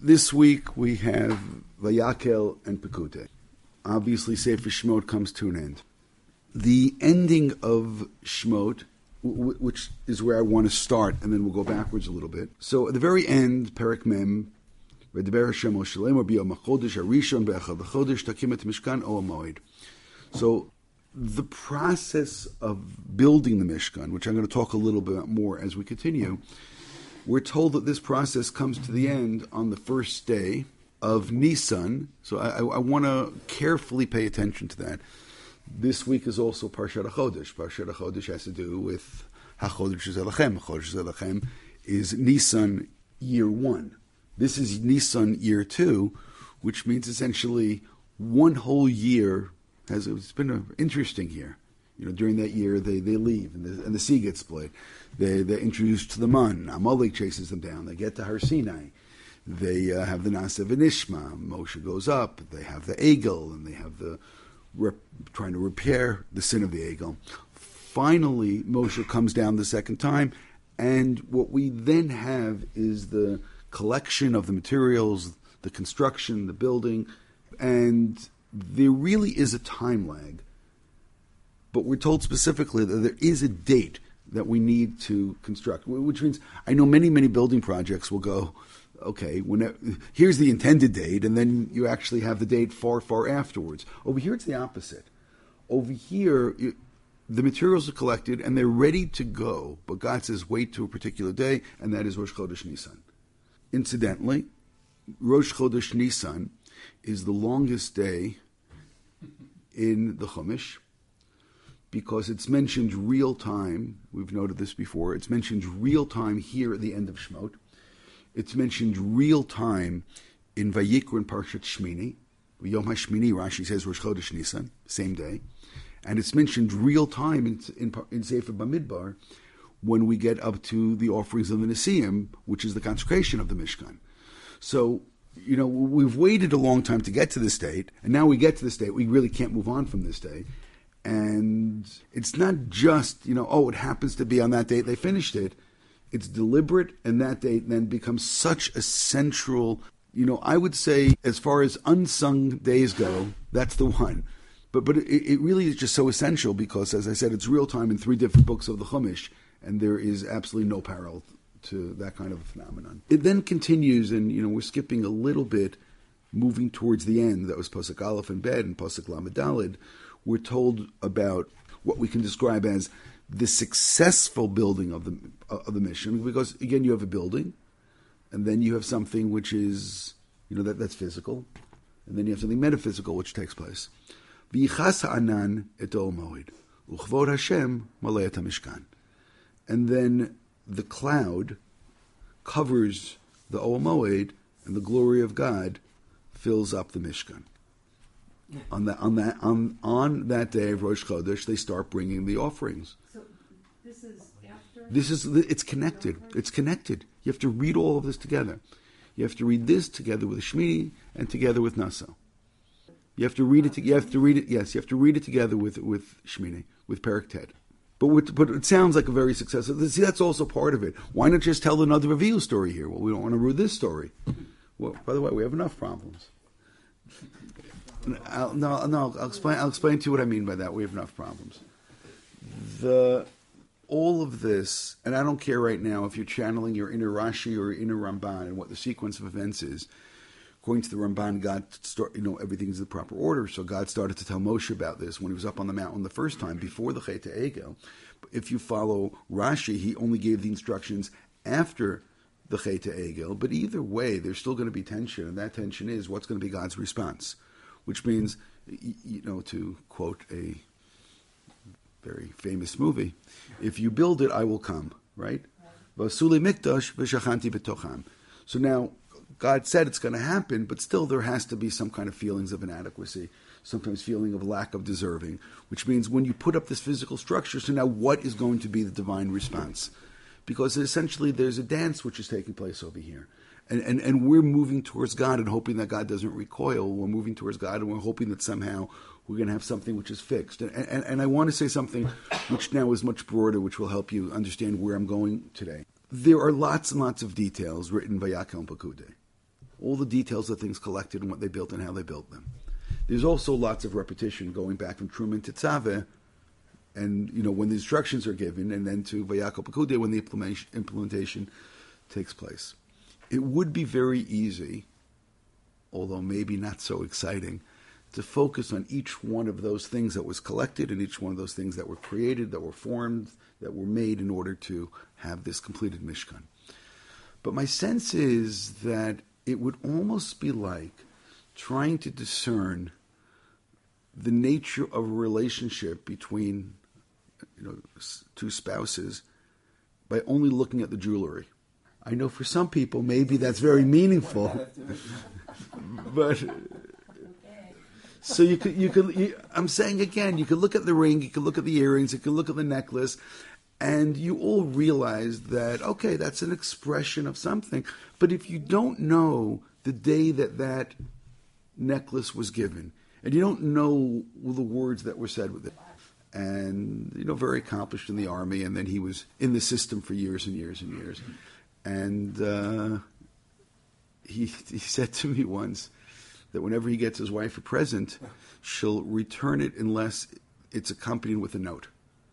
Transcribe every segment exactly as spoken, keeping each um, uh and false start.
This week we have Vayakel and Pekudei. Obviously, Sefer Shemot comes to an end. The ending of Shemot, w- which is where I want to start, and then we'll go backwards a little bit. So at the very end, Perek Mem, V'deber Hashem Moshe Lemor b'yom hachodesh harishon be'echad hachodesh takim et Mishkan Oel Moed. So the process of building the Mishkan, which I'm going to talk a little bit more as we continue, we're told that this process comes to the end on the first day of Nisan. So I, I, I want to carefully pay attention to that. This week is also Parshat HaChodesh. Parshat HaChodesh has to do with HaChodesh Zelachem. HaChodesh Zelachem is Nisan year one. This is Nisan year two, which means essentially one whole year has, it's been an interesting year. You know, during that year, they, they leave, and the, and the sea gets split. They, they're introduced to the Mun. Amalek chases them down. They get to Har Sinai. They uh, have the Nasa V'Nishma. Moshe goes up. They have the Egel, and they have the rep, trying to repair the sin of the Egel. Finally, Moshe comes down the second time, and what we then have is the collection of the materials, the construction, the building, and there really is a time lag. But we're told specifically that there is a date that we need to construct, which means I know many, many building projects will go, okay, whenever, here's the intended date, and then you actually have the date far, far afterwards. Over here, it's the opposite. Over here, it, the materials are collected, and they're ready to go, but God says, wait to a particular day, and that is Rosh Chodesh Nisan. Incidentally, Rosh Chodesh Nisan is the longest day in the Chumash, because it's mentioned real time. We've noted this before. It's mentioned real time here at the end of Shemot. It's mentioned real time in Vayikra and Parshat Shmini. Yom HaShmini, Rashi says Rosh Chodesh Nisan, same day. And it's mentioned real time in, in, in Sefer Bamidbar when we get up to the offerings of the Nesiim, which is the consecration of the Mishkan. So, you know, we've waited a long time to get to this date, and now we get to this date. We really can't move on from this day. And it's not just, you know, oh, it happens to be on that date they finished it. It's deliberate, and that date then becomes such a central, you know, I would say as far as unsung days go, that's the one. But but it, it really is just so essential because, as I said, it's real time in three different books of the Chumash, and there is absolutely no parallel to that kind of a phenomenon. It then continues, and, you know, we're skipping a little bit, moving towards the end. That was Pasuk Aleph and Bed and Pasuk Lamed Daled. We're told about what we can describe as the successful building of the of the mission, because again, you have a building, and then you have something which is, you know, that that's physical, and then you have something metaphysical which takes place. V'yichas ha'anan et Oel Moed, u'chvod Hashem malei et hamishkan, and then the cloud covers the Oel Moed, and the glory of God fills up the Mishkan. On that, on that, on on that day of Rosh Chodesh, they start bringing the offerings. So this is after. This is it's connected. It's connected. You have to read all of this together. You have to read this together with Shmini and together with Naso. You have to read it. You have to read it. Yes, you have to read it together with with Shmini, with Perek Ted. But with, but it sounds like a very successful. See, that's also part of it. Why not just tell another Reveal story here? Well, we don't want to read this story. Well, by the way, we have enough problems. I'll, no, no. I'll explain. I'll explain to you what I mean by that. We have enough problems. The all of this, and I don't care right now if you're channeling your inner Rashi or your inner Ramban and what the sequence of events is. According to the Ramban, God, start, you know, everything is in the proper order. So God started to tell Moshe about this when he was up on the mountain the first time before the Chet Egel. If you follow Rashi, he only gave the instructions after the Chet Egel. But either way, there's still going to be tension, and that tension is what's going to be God's response. Which means, you know, to quote a very famous movie, if you build it, I will come, right? Vasuli mikdash v'shachanti b'tocham. So now, God said it's going to happen, but still there has to be some kind of feelings of inadequacy, sometimes feeling of lack of deserving, which means when you put up this physical structure, so now what is going to be the divine response? Because essentially there's a dance which is taking place over here. And, and and we're moving towards God and hoping that God doesn't recoil. We're moving towards God and we're hoping that somehow we're going to have something which is fixed. And, and, and I want to say something which now is much broader, which will help you understand where I'm going today. There are lots and lots of details written by Yaakov and Pekudei. all the details of things collected and what they built and how they built them. There's also lots of repetition going back from Truman to Tzaveh, and you know when the instructions are given, and then to Vayakal Pekudei when the implementation, implementation takes place. It would be very easy, although maybe not so exciting, to focus on each one of those things that was collected and each one of those things that were created, that were formed, that were made in order to have this completed Mishkan. But my sense is that it would almost be like trying to discern the nature of a relationship between, you know, two spouses by only looking at the jewelry. I know for some people maybe that's very meaningful, but so you could you could you, I'm saying again, you could look at the ring, you could look at the earrings, you could look at the necklace, and you all realize that okay, that's an expression of something. But if you don't know the day that that necklace was given, and you don't know the words that were said with it, and you know, very accomplished in the army, and then he was in the system for years and years and years, and uh, he he said to me once that whenever he gets his wife a present, she'll return it unless it's accompanied with a note.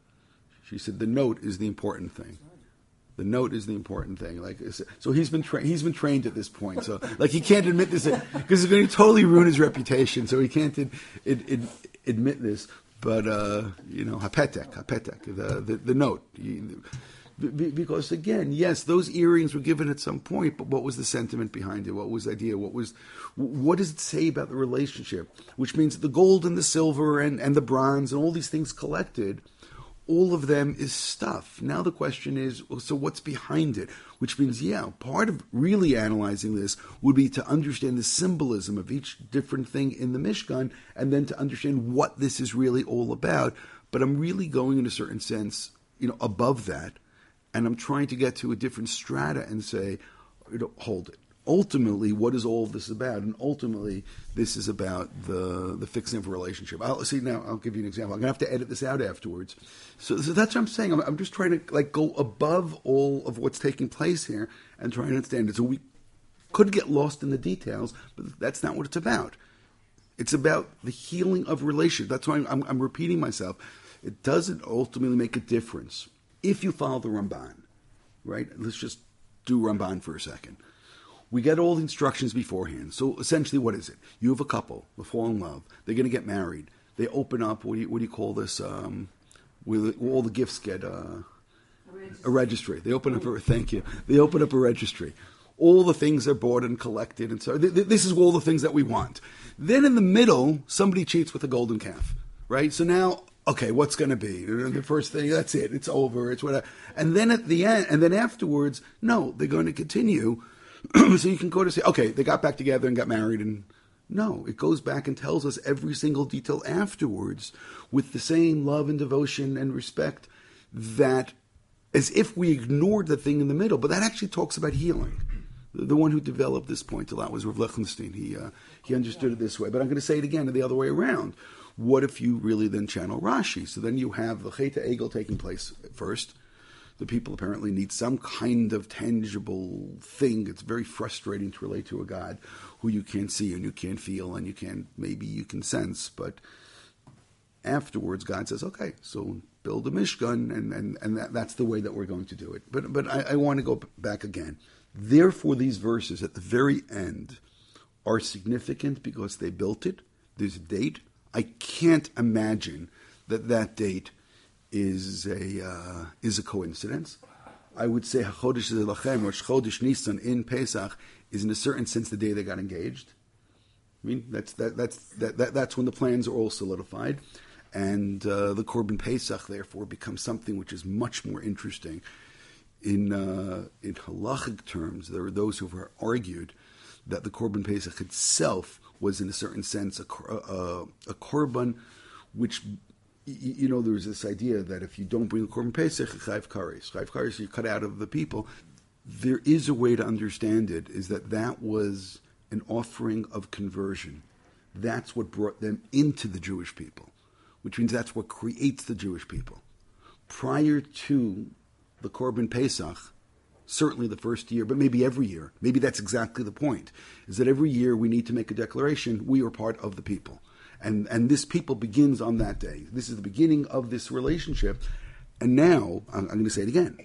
She said the note is the important thing. The note is the important thing. Like so, he's been tra- he's been trained at this point. So like he can't admit this because it's going to totally ruin his reputation. So he can't ad- ad- ad- admit this. But uh, you know, hapetek, hapetek, the the, the note. You, b- because again, yes, those earrings were given at some point. But what was the sentiment behind it? What was the idea? What was what does it say about the relationship? Which means the gold and the silver and, and the bronze and all these things collected, all of them is stuff. Now the question is, well, so what's behind it? Which means, yeah, part of really analyzing this would be to understand the symbolism of each different thing in the Mishkan, and then to understand what this is really all about. But I'm really going in a certain sense, you know, above that, and I'm trying to get to a different strata and say, you know, hold it. Ultimately, what is all of this about? And ultimately, this is about the the fixing of a relationship. I'll see now. I'll give you an example. I'm gonna have to edit this out afterwards. So, so that's what I'm saying. I'm, I'm just trying to like go above all of what's taking place here and trying to understand it. So we could get lost in the details, but that's not what it's about. It's about the healing of relationship. That's why I'm, I'm, I'm repeating myself. It doesn't ultimately make a difference if you follow the Ramban, right? Let's just do Ramban for a second. We get all the instructions beforehand. So essentially, what is it? You have a couple, they fall in love. They're going to get married. They open up, what do you, what do you call this? Um, where all the gifts get uh, a, registry. a registry. They open up a, thank you. They open up a registry. All the things are bought and collected. And so th- th- this is all the things that we want. Then in the middle, somebody cheats with a golden calf, right? So now, okay, what's going to be? The first thing, that's it. It's over. It's whatever. And then at the end, and then afterwards, no, they're going to continue. So you can go to say, okay, they got back together and got married, and no, it goes back and tells us every single detail afterwards with the same love and devotion and respect, that as if we ignored the thing in the middle. But that actually talks about healing. The, the one who developed this point a lot was Rav Lichtenstein. He uh, he understood it this way. But I'm going to say it again the other way around. What if you really then channel Rashi? So then you have the Chet Egel taking place first. The people apparently need some kind of tangible thing. It's very frustrating to relate to a God who you can't see and you can't feel and you can't, maybe you can sense. But afterwards, God says, okay, so build a Mishkan, and, and, and that, that's the way that we're going to do it. But, but I, I want to go back again. Therefore, these verses at the very end are significant because they built it. There's a date. I can't imagine that that date is a uh, is a coincidence. I would say HaChodesh Zelachem, or Chodesh Nisan in Pesach, is in a certain sense the day they got engaged. I mean, that's that that's that, that that's when the plans are all solidified, and uh, the Korban Pesach therefore becomes something which is much more interesting. In uh, in halachic terms, there are those who have argued that the Korban Pesach itself was, in a certain sense, a a, a korban which. You know, there's this idea that if you don't bring the Korban Pesach, chayv kares, chayv kares, you're cut out of the people. There is a way to understand it, is that that was an offering of conversion. That's what brought them into the Jewish people, which means that's what creates the Jewish people. Prior to the Korban Pesach, certainly the first year, but maybe every year. Maybe that's exactly the point, is that every year we need to make a declaration, we are part of the people. And, and this people begins on that day. This is the beginning of this relationship. And now, I'm, I'm going to say it again.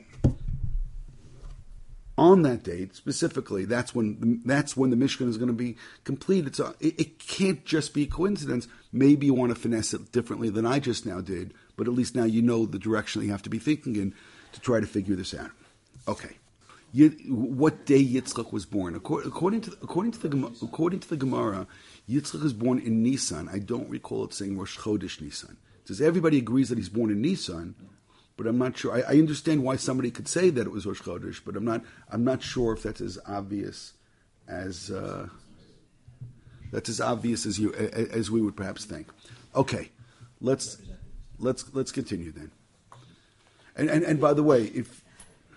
On that date, specifically, that's when that's when the Mishkan is going to be completed. So it, it can't just be a coincidence. Maybe you want to finesse it differently than I just now did, but at least now you know the direction that you have to be thinking in to try to figure this out. Okay, you, what day Yitzchak was born? According to according to the according to the Gemara, Yitzchak is born in Nisan. I don't recall it saying Rosh Chodesh Nisan. It says everybody agrees that he's born in Nisan. But I'm not sure. I, I understand why somebody could say that it was Rosh Chodesh, but I'm not. I'm not sure if that's as obvious as uh, that's as obvious as you as we would perhaps think. Okay, let's let's let's continue then. And and, and by the way, if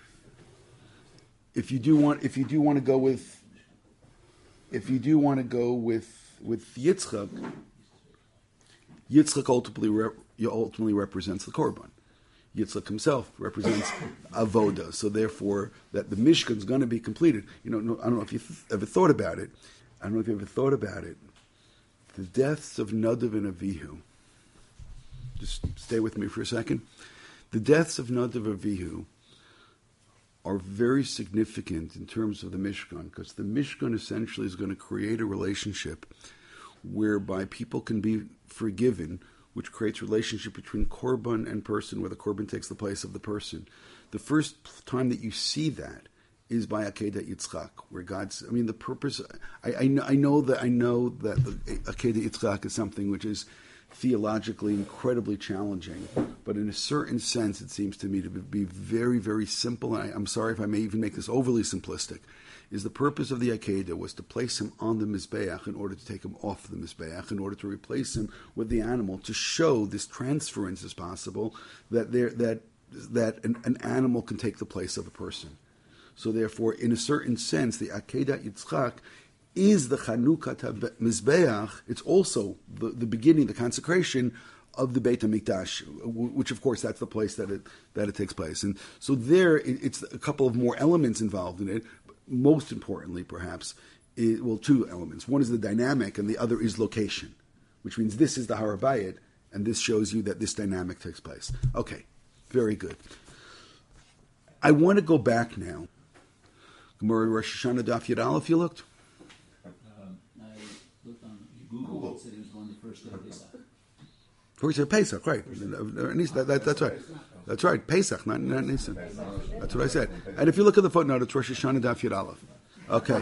if you do want if you do want to go with if you do want to go with with Yitzchak, Yitzchak ultimately re, ultimately represents the Korban. Yitzchak himself represents avoda, so therefore that the Mishkan is going to be completed. You know, no, I don't know if you th- ever thought about it. I don't know if you ever thought about it. The deaths of Nadav and Avihu. Just stay with me for a second. The deaths of Nadav and Avihu are very significant in terms of the Mishkan, because the Mishkan essentially is going to create a relationship whereby people can be forgiven, which creates relationship between korban and person, where the korban takes the place of the person. The first time that you see that is by Akedat Yitzchak, where God's. I mean, the purpose. I, I, I know that I know that the Akedat Yitzchak is something which is theologically incredibly challenging, but in a certain sense, it seems to me to be very, very simple. And I, I'm sorry if I may even make this overly simplistic. Is the purpose of the Akedah was to place him on the Mizbeach in order to take him off the Mizbeach, in order to replace him with the animal, to show this transference as possible, that there that that an, an animal can take the place of a person. So therefore, in a certain sense, the Akedah Yitzchak is the Chanukat Mizbeach. It's also the, the beginning, the consecration of the Beit HaMikdash, which of course that's the place that it that it takes place. And so there, it, it's a couple of more elements involved in it. Most importantly, perhaps, is, well, two elements. One is the dynamic, and the other is location, which means this is the Har Bayit, and this shows you that this dynamic takes place. Okay, very good. I want to go back now. Gemara Rosh Hashanah Daf Yud Aleph, you looked? Um, I looked on Google, it said it was one of the first day of Pesach. First day of Pesach, right. That, that, that's right. That's right, Pesach, not, not Nisan. That's what I said. And if you look at the footnote, it's Rosh Hashanah Daf Yud Aleph. Okay.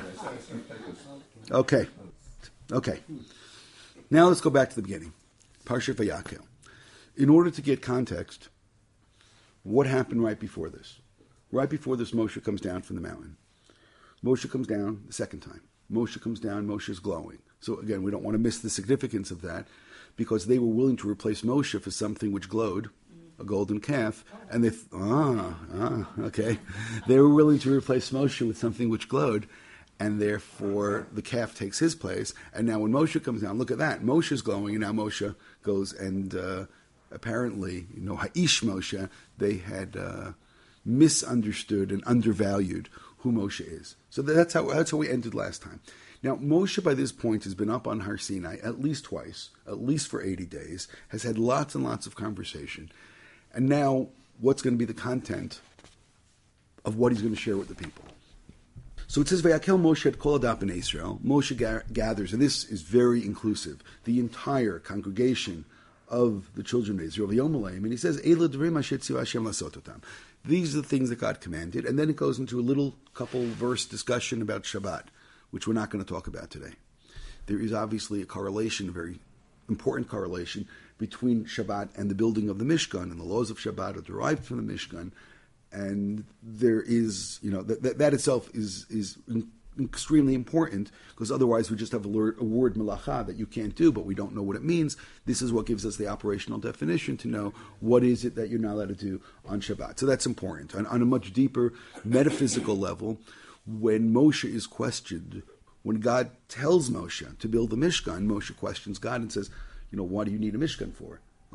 Okay. Okay. Now let's go back to the beginning. Parsha Vayakel. In order to get context, what happened right before this? Right before this, Moshe comes down from the mountain. Moshe comes down the second time. Moshe comes down, Moshe is glowing. So again, we don't want to miss the significance of that, because they were willing to replace Moshe for something which glowed, a golden calf, and they, ah, ah, okay. They were willing to replace Moshe with something which glowed, and therefore the calf takes his place. And now when Moshe comes down, look at that. Moshe is glowing, and now Moshe goes and uh, apparently, you know, Ha'ish Moshe, they had uh, misunderstood and undervalued who Moshe is. So that's how that's how we ended last time. Now, Moshe by this point has been up on Har Sinai at least twice, at least for eighty days, has had lots and lots of conversation. And now, what's going to be the content of what he's going to share with the people? So it says, Vayakel Moshe et kol adap b'nei Israel. Moshe ga- gathers, and this is very inclusive, the entire congregation of the children of Israel, V'yom aleim, and he says, Eila d'vrim asher tzivah Hashem lasot otam. These are the things that God commanded, and then it goes into a little couple verse discussion about Shabbat, which we're not going to talk about today. There is obviously a correlation, a very important correlation, between Shabbat and the building of the Mishkan, and the laws of Shabbat are derived from the Mishkan, and there is, you know, that that, that itself is is extremely important, because otherwise we just have a word, a word melacha that you can't do, but we don't know what it means. This is what gives us the operational definition to know what is it that you're not allowed to do on Shabbat. So that's important. On, on a much deeper metaphysical level, when Moshe is questioned, when God tells Moshe to build the Mishkan, Moshe questions God and says, you know, what do you need a Mishkan for?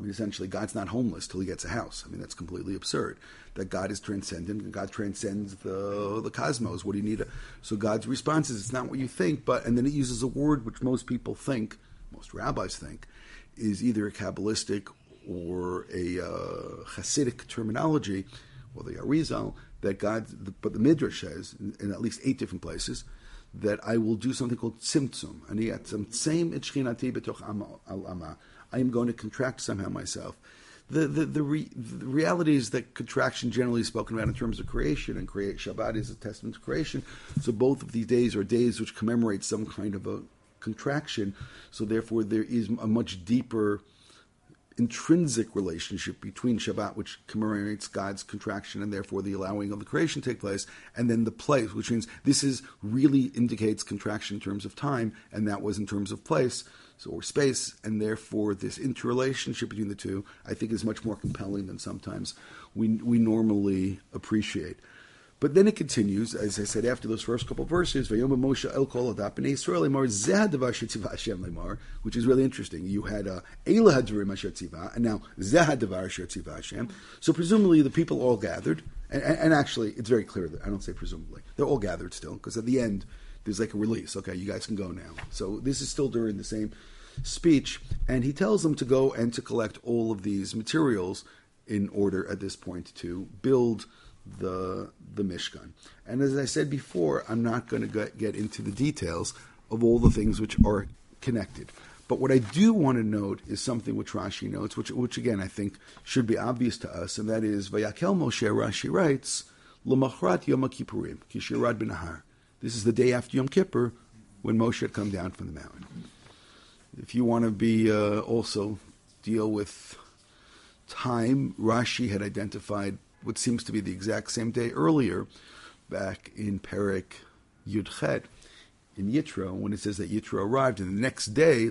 I mean, essentially, God's not homeless till he gets a house. I mean, that's completely absurd. That God is transcendent, and God transcends the the cosmos. What do you need? A, so God's response is, it's not what you think, but, and then it uses a word which most people think, most rabbis think, is either a Kabbalistic or a uh, Hasidic terminology, well, the Arizal, that God, but the Midrash says, in, in at least eight different places, that I will do something called tzimtzum. And yet, same itchchinati betoch al ama. I am going to contract somehow myself. The the the, re, the reality is that contraction generally is spoken about in terms of creation, and create Shabbat is a testament to creation. So both of these days are days which commemorate some kind of a contraction. So therefore, there is a much deeper intrinsic relationship between Shabbat, which commemorates God's contraction and therefore the allowing of the creation to take place, and then the place, which means this is really indicates contraction in terms of time, and that was in terms of place, so or space, and therefore this interrelationship between the two, I think, is much more compelling than sometimes we we normally appreciate. But then it continues, as I said, after those first couple of verses, Vayom Moshe El Kol Hadap Bnei Yisrael Lemar Zeh Hadavar Shetzivah Hashem Lemar, which is really interesting. You had uh, Eila Hadvarim Asher Tzivah, and now Zeh Hadavar Asher Tzivah Hashem. So presumably the people all gathered, and, and, and actually it's very clear that I don't say presumably they're all gathered still, because at the end there's like a release. Okay, you guys can go now. So this is still during the same speech, and he tells them to go and to collect all of these materials in order at this point to build the the Mishkan. And as I said before, I'm not going to get, get into the details of all the things which are connected. But what I do want to note is something which Rashi notes, which which again I think should be obvious to us, and that is Vayakel Moshe. Rashi writes, L'machrat Yom Kippurim, Kishirad B'Nahar. This is the day after Yom Kippur, when Moshe had come down from the mountain. If you want to be uh, also deal with time, Rashi had identified what seems to be the exact same day earlier, back in Perek Yudchet, in Yitro, when it says that Yitro arrived, and the next day,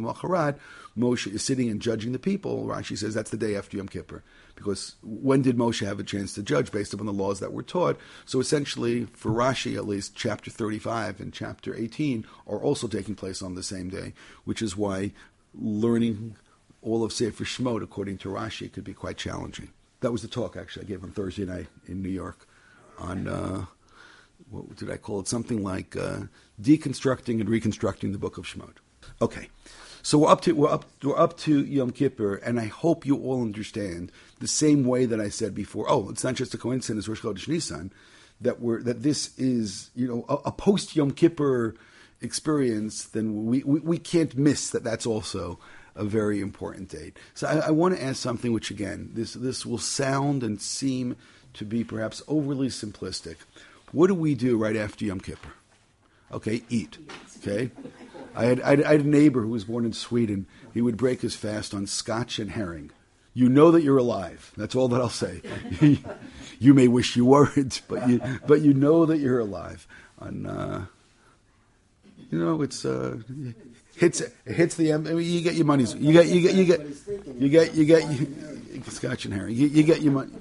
Moshe is sitting and judging the people. Rashi says that's the day after Yom Kippur, because when did Moshe have a chance to judge based upon the laws that were taught? So essentially, for Rashi at least, chapter thirty-five and chapter eighteen are also taking place on the same day, which is why learning all of Sefer Shemot, according to Rashi, could be quite challenging. That was the talk, actually, I gave on Thursday night in New York on, uh, what did I call it? Something like uh, deconstructing and reconstructing the book of Shemot. Okay, so we're up to we're up we're up to Yom Kippur, and I hope you all understand the same way that I said before. Oh, it's not just a coincidence, Rosh Chodesh Nisan, that we're that this is, you know, a, a post Yom Kippur experience. Then we, we we can't miss that. That's also a very important date. So I, I want to ask something which, again, this this will sound and seem to be perhaps overly simplistic. What do we do right after Yom Kippur? Okay, eat. Okay, I had I had, I had a neighbor who was born in Sweden. He would break his fast on scotch and herring. You know that you're alive. That's all that I'll say. You may wish you weren't, but you but you know that you're alive. On uh, you know, it's. Uh, Hits it hits the I mean, you get your money's you get you get you get you get you get you, Scotch and herring you, you get your money.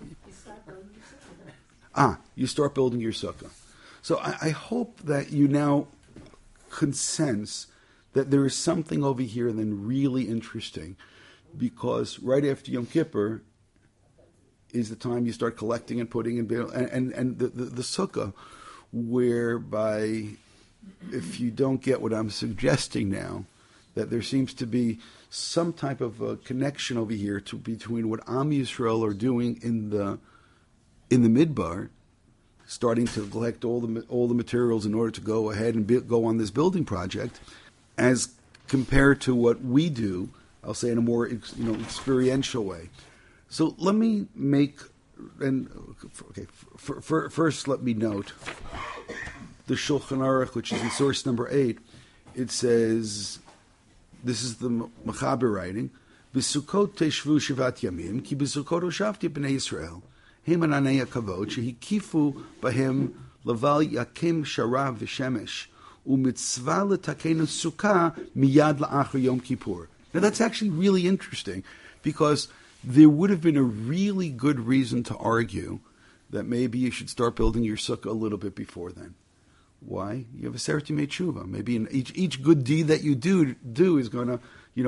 Ah, you start building your sukkah. So I, I hope that you now can sense that there is something over here then really interesting, because right after Yom Kippur is the time you start collecting and putting and and and, and the, the the sukkah, whereby, if you don't get what I'm suggesting now, that there seems to be some type of a connection over here to between what Am Yisrael are doing in the in the Midbar, starting to collect all the all the materials in order to go ahead and be, go on this building project, as compared to what we do, I'll say in a more you know experiential way. So let me make and okay. For, for, first, let me note the Shulchan Aruch, which is in source number eight. It says, this is the Mechaber writing, B'Sukkot teshvu shivat yamim, ki b'Sukkot hoshavti b'nei Yisrael, hem ananei hakavod, shehikifu b'hem laval yakim sharav v'shemesh, u'mitzvah l'takenu sukkah miyad la'achar Yom Kippur. Now that's actually really interesting, because there would have been a really good reason to argue that maybe you should start building your sukkah a little bit before then. Why? You have a Seret Yemei Tshuva. Maybe in each each good deed that you do do is going to, you know,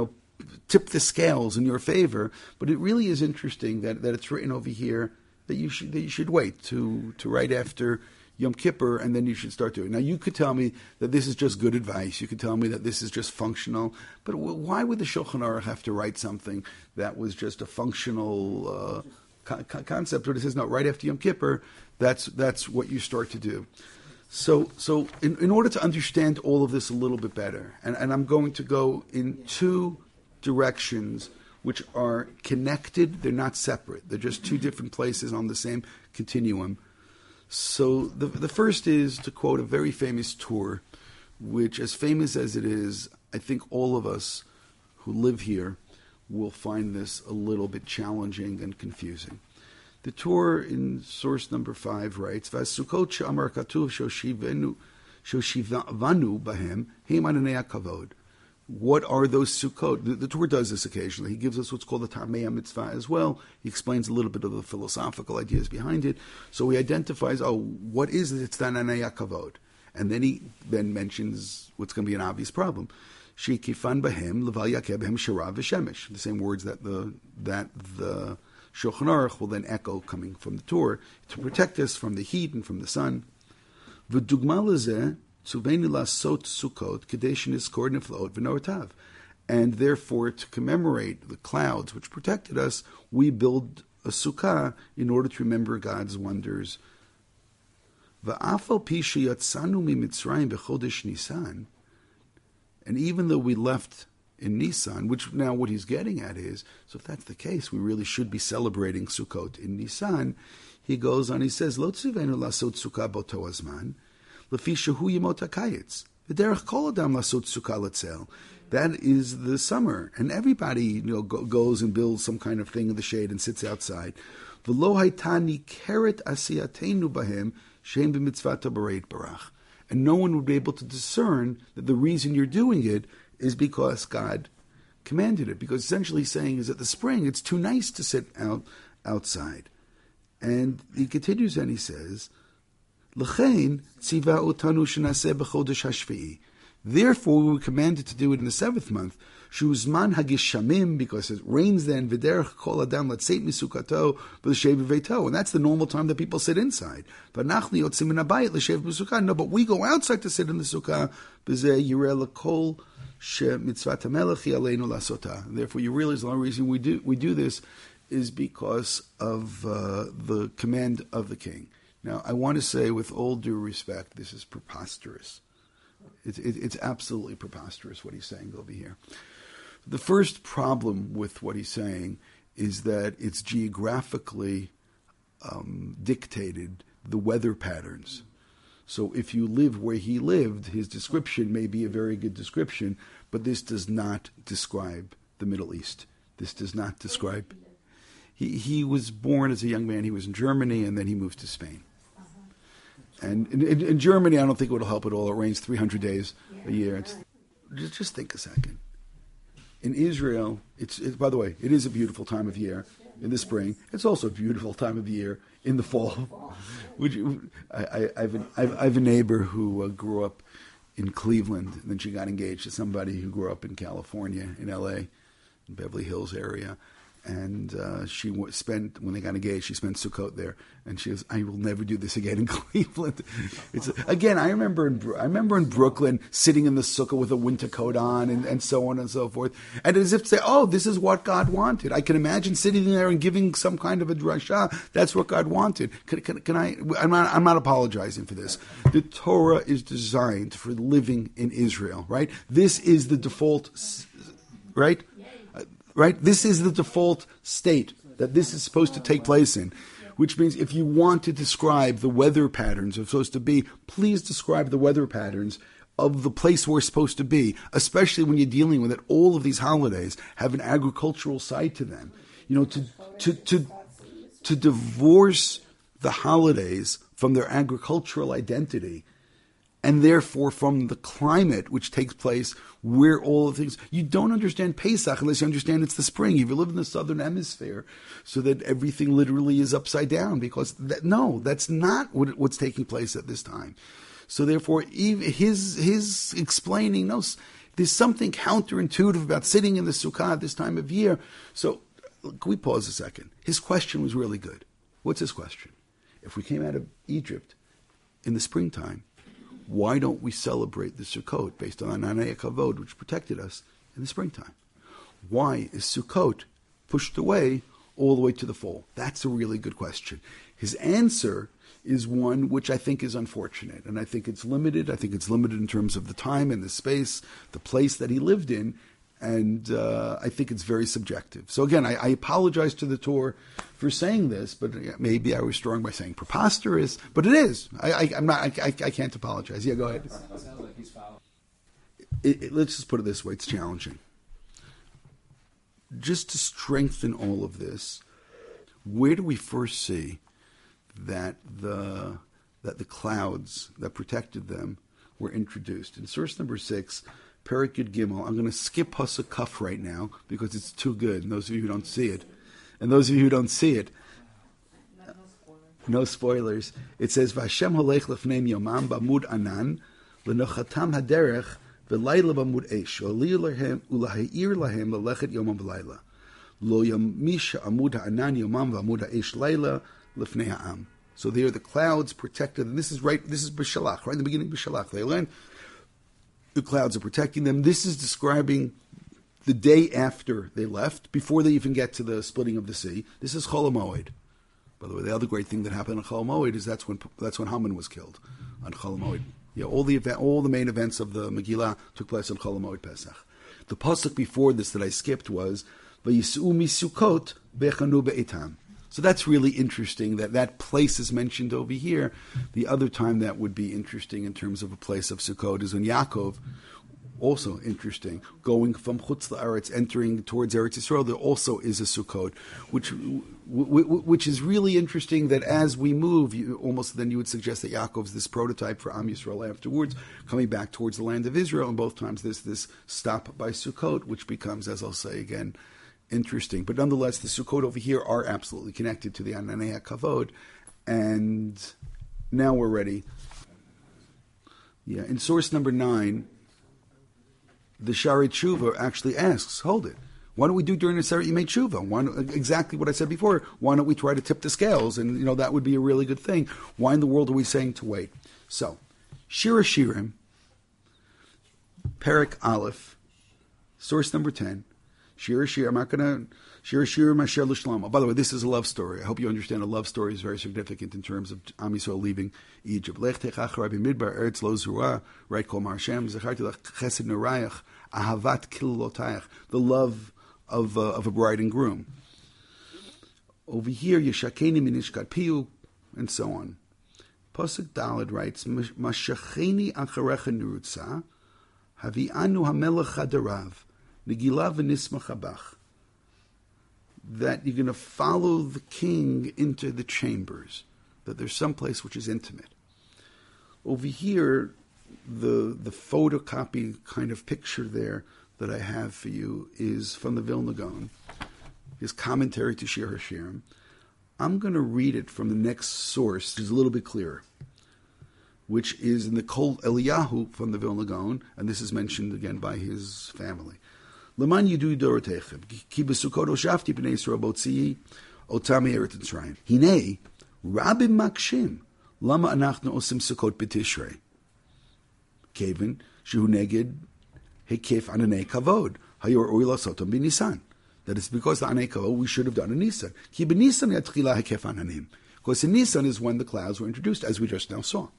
tip the scales in your favor. But it really is interesting that, that it's written over here that you should that you should wait to, to right after Yom Kippur, and then you should start doing it. Now, you could tell me that this is just good advice. You could tell me that this is just functional. But why would the Shulchan Aruch have to write something that was just a functional uh, co- co- concept? Where it says, no, right after Yom Kippur, that's that's what you start to do. So, so in, in order to understand all of this a little bit better, and, and I'm going to go in two directions which are connected. They're not separate. They're just two different places on the same continuum. So the the first is to quote a very famous tour, which, as famous as it is, I think all of us who live here will find this a little bit challenging and confusing. The tour in source number five writes, "Vasukot she'amar katuv shoshivanu shoshivanu bahem heimananei kavod." What are those sukkot? The, the Torah does this occasionally. He gives us what's called the Tamei Mitzvah as well. He explains a little bit of the philosophical ideas behind it. So he identifies, oh, what is it? It's Tananei Kavod. And then he then mentions what's going to be an obvious problem. Sheikifan bahem leval yakeh behem shara v'shemesh. The same words that the that the Shulchan Aruch will then echo coming from the Torah to protect us from the heat and from the sun. V'dugma lezeh and therefore, to commemorate the clouds which protected us, we build a sukkah in order to remember God's wonders. And even though we left in Nisan, which now what he's getting at is, so if that's the case, we really should be celebrating Sukkot in Nisan. He goes on, he says, Lo tzivenu lasot sukkah boto azman. That is the summer, and everybody, you know, go, goes and builds some kind of thing in the shade and sits outside. And no one would be able to discern that the reason you're doing it is because God commanded it. Because essentially he's saying is that the spring, it's too nice to sit out outside. And he continues and he says, Therefore, we were commanded to do it in the seventh month. Shuzman hagishamim, because it rains then. V'derech kol adam latzeit misukato b'l'shev b'veito, and that's the normal time that people sit inside. V'nachni yotzim min habayit l'shev b'sukkah. No, but we go outside to sit in the sukkah. B'zeh yireh l'kol she mitzvat hamelech hi aleinu lasota. Therefore, you realize the only reason we do we do this is because of uh, the command of the king. Now, I want to say, with all due respect, this is preposterous. It, it, it's absolutely preposterous what he's saying over here. The first problem with what he's saying is that it's geographically um, dictated, the weather patterns. So if you live where he lived, his description may be a very good description, but this does not describe the Middle East. This does not describe... He, he was born as a young man. He was in Germany, and then he moved to Spain. And in, in, in Germany, I don't think it would help at all. It rains three hundred days a year. It's, just, just think a second. In Israel, it's it, by the way, it is a beautiful time of year in the spring. It's also a beautiful time of the year in the fall. Would you, I, I, I, have an, I, have, I have a neighbor who uh, grew up in Cleveland, and then she got engaged to somebody who grew up in California, in L A, in Beverly Hills area. And uh, she w- spent, when they got engaged, she spent Sukkot there. And she goes, I will never do this again in Cleveland. It's Again, I remember in I remember in Brooklyn sitting in the sukkah with a winter coat on and, and so on and so forth. And as if to say, oh, this is what God wanted. I can imagine sitting there and giving some kind of a drasha. That's what God wanted. Can, can, can I, I'm not, I'm not apologizing for this. The Torah is designed for living in Israel, right? This is the default, right? Right? This is the default state that this is supposed to take place in, which means if you want to describe the weather patterns are supposed to be, please describe the weather patterns of the place we're supposed to be, especially when you're dealing with it. All of these holidays have an agricultural side to them. You know, to to to to divorce the holidays from their agricultural identity, and therefore from the climate which takes place where all the things... You don't understand Pesach unless you understand it's the spring. If you live in the southern hemisphere, so that everything literally is upside down, because that, no, that's not what, what's taking place at this time. So therefore, his his explaining, no, There's something counterintuitive about sitting in the sukkah at this time of year. So, can we pause a second? His question was really good. What's his question? If we came out of Egypt in the springtime, why don't we celebrate the Sukkot based on Ananei Kavod, which protected us in the springtime? Why is Sukkot pushed away all the way to the fall? That's a really good question. His answer is one which I think is unfortunate, and I think it's limited. I think it's limited in terms of the time and the space, the place that he lived in, and uh, I think it's very subjective. So again, I, I apologize to the Torah for saying this, but maybe I was strong by saying preposterous, but it is. I, I, I'm not. I, I, I can't apologize. Yeah, go ahead. It sounds like he's following. It, it, let's just put it this way: it's challenging. Just to strengthen all of this, where do we first see that the that the clouds that protected them were introduced? In source number six, Perek Yud Gimel. I'm going to skip Pasuk Kaf right now because it's too good. And those of you who don't see it, and those of you who don't see it, No, no spoilers. no spoilers. It says, "V'Hashem holech lefneim yomam b'amud anan lenochatam haderech v'layla b'amud eish u'liyu lahem u'laha'ir lahem lelechet yomam v'layla lo yamisha amud ha'anan yomam v'amud ha'eish layla lefnei ha'am." So there, the clouds protected, and this is right. This is B'Shalach, right in the beginning of B'Shalach. They learn the clouds are protecting them. This is describing the day after they left, before they even get to the splitting of the sea. This is Chol HaMoed. By the way, the other great thing that happened on Chol HaMoed is that's when that's when Haman was killed on Chol HaMoed. Yeah, all the event, all the main events of the Megillah took place on Chol HaMoed Pesach. The pasuk before this that I skipped was Vayis'u misukot bechanu be'etam. So that's really interesting that that place is mentioned over here. The other time that would be interesting in terms of a place of Sukkot is when Yaakov, also interesting, going from Chutz La'aretz, entering towards Eretz Yisrael, there also is a Sukkot, which which is really interesting that as we move, you, almost then you would suggest that Yaakov's this prototype for Am Yisrael afterwards, coming back towards the land of Israel, and both times there's this stop by Sukkot, which becomes, as I'll say again, interesting. But nonetheless, the Sukkot over here are absolutely connected to the Ananei HaKavod, and now we're ready. Yeah, in source number nine, the Shari Tshuva actually asks, hold it, why don't we do during the Seret Yimei Tshuva? Why don't, exactly what I said before, why don't we try to tip the scales? And, you know, that would be a really good thing. Why in the world are we saying to wait? So, Shir HaShirim, Perek Aleph, source number ten, Shir HaShirim, I'm not going to, Shir HaShirim Asher L'Shlomo. By the way, this is a love story. I hope you understand a love story is very significant in terms of Am Yisrael leaving Egypt. Lech tech acharei b'midbar eretz lo zurah, right, kol mar Hashem, zacharti lech chesed norayach, ahavat kilotayach, the love of, uh, of a bride and groom. Over here, Yeshakeni minishkat piyu, and so on. Pasuk Daled writes, Mashacheni acharecha nirutza, havi'anu hamelech hadarav, Negila v'nismach habach, that you're going to follow the king into the chambers, that there's some place which is intimate. Over here, the the photocopy kind of picture there that I have for you is from the Vilna Gaon, his commentary to Shir HaShirim. I'm going to read it from the next source, which is a little bit clearer, which is in the Kol Eliyahu from the Vilna Gaon, and this is mentioned again by his family. Leman yidu dorotechem, ki besukot oshafti b'nei Yisrael botzi otam eretz Mitzrayim. Hinei rabim makshim lama anachnu osim sukot b'tishrei. Kevin shehu neged hekef ananei kavod hayor oi lasotam b'nisan. That is because the ananei kavod we should have done in Nisan. Ki b'nisan yatchila hekef ananim. Because in Nisan is when the clouds were introduced, as we just now saw.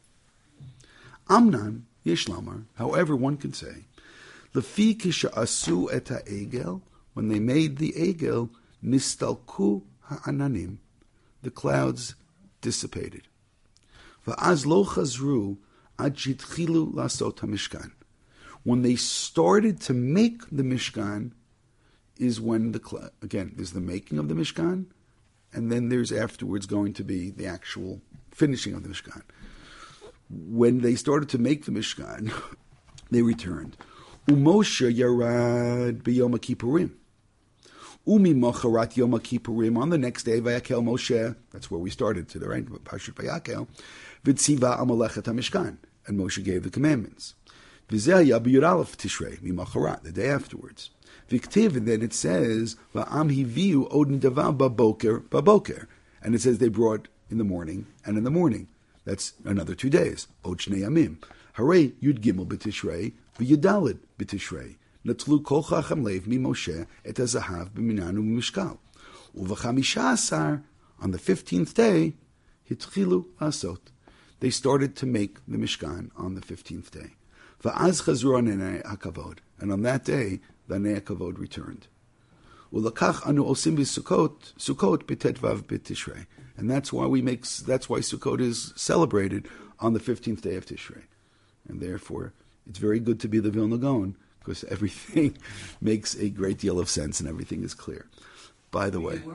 Amnan yesh lamar. However, one can say, Lefi kisha'asu et ha'egel, when they made the egel, nistalku ha'ananim, the clouds dissipated. Va'az lo chazru ad shitchilu lasot ha'mishkan. When they started to make the Mishkan, is when the cl- again there's the making of the Mishkan, and then there's afterwards going to be the actual finishing of the Mishkan. When they started to make the Mishkan, they returned. Umoshe yarad b'yom kippurim. Umi mocharat yom kippurim. On the next day, vayakel Moshe. That's where we started to the right. Parshut Vayakel. V'tziva amalekhet hamishkan. And Moshe gave the commandments. V'zeh b'yud aleph Tishrei, mimacharat, the day afterwards. V'ktiv, and then it says, va'am hiviu odin davar baboker, baboker. And it says they brought in the morning and in the morning. That's another two days. Od shnei yamim. Hooray, Yud Gimel b'Tishrei, v'Yudalid b'Tishrei. Natlu kol chacham lev mi Moshe et hazahav b'minan u'mishkal. Uv'chamisha asar, on the fifteenth day, hitchilu asot. They started to make the Mishkan on the fifteenth day. Va'az chazru anei hakavod. And on that day, the anei hakavod returned. Ulakach anu osim b'Sukkot, Sukkot b'tetvav b'Tishrei. And that's why we make, that's why Sukkot is celebrated on the fifteenth day of Tishrei. And therefore, it's very good to be the Vilna Gaon, because everything makes a great deal of sense and everything is clear. By the way,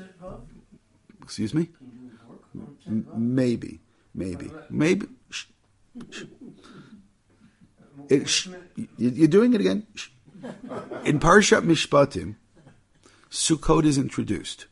excuse me? M- maybe, maybe, maybe. Shh, shh. It, shh, you're doing it again. Shh. In Parshat Mishpatim, Sukkot is introduced.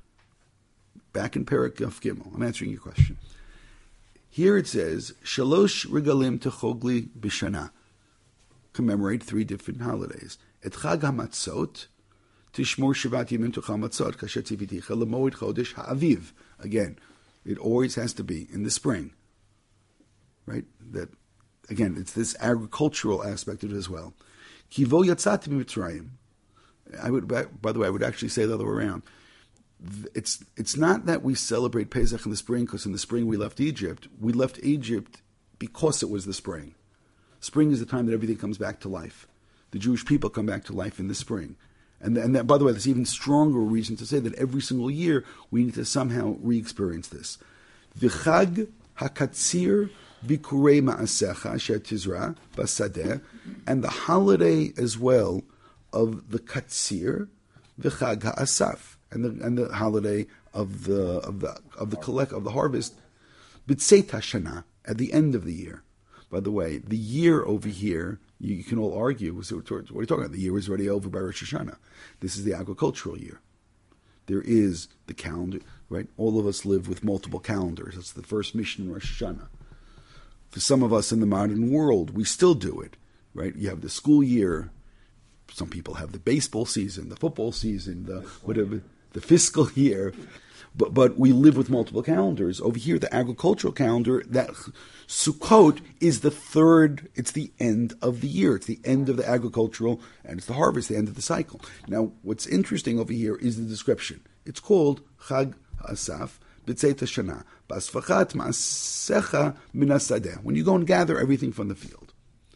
Back in Perek Yaf Gimel, I'm answering your question. Here it says, Shalosh regalim techogli b'shana. Commemorate three different holidays. Et Chag HaMatzot, Tishmor Shivat Yimim Tuchal Matzot, Kasher Tziviticha L'moed Chodesh Ha'aviv. Again, it always has to be in the spring. Right? That, again, it's this agricultural aspect of it as well. Kivo Yatzat Mitzrayim. I would, by the way, I would actually say the other way around. It's it's not that we celebrate Pesach in the spring because in the spring we left Egypt. We left Egypt because it was the spring. Spring is the time that everything comes back to life. The Jewish people come back to life in the spring. And, and that, by the way, there's even stronger reason to say that every single year we need to somehow re-experience this. V'chag hakatzir bikurei ma'asecha asher tizra basadeh, and the holiday as well of the katzir, v'chag ha'asaf, and the and the holiday of the of the of the collect of the harvest, b'tzeit hashana, at the end of the year. By the way, the year over here, you, you can all argue, so what are you talking about? The year is already over by Rosh Hashanah. This is the agricultural year. There is the calendar, right? All of us live with multiple calendars. That's the first mission in Rosh Hashanah. For some of us in the modern world, we still do it, right? You have the school year. Some people have the baseball season, the football season, the whatever, the fiscal year. But but we live with multiple calendars. Over here, the agricultural calendar, that Sukkot is the third, it's the end of the year. It's the end of the agricultural, and it's the harvest, the end of the cycle. Now, what's interesting over here is the description. It's called Chag Asaf B'tzeit Hashana, Basfachat Ma'asecha Min Hasadeh, when you go and gather everything from the field.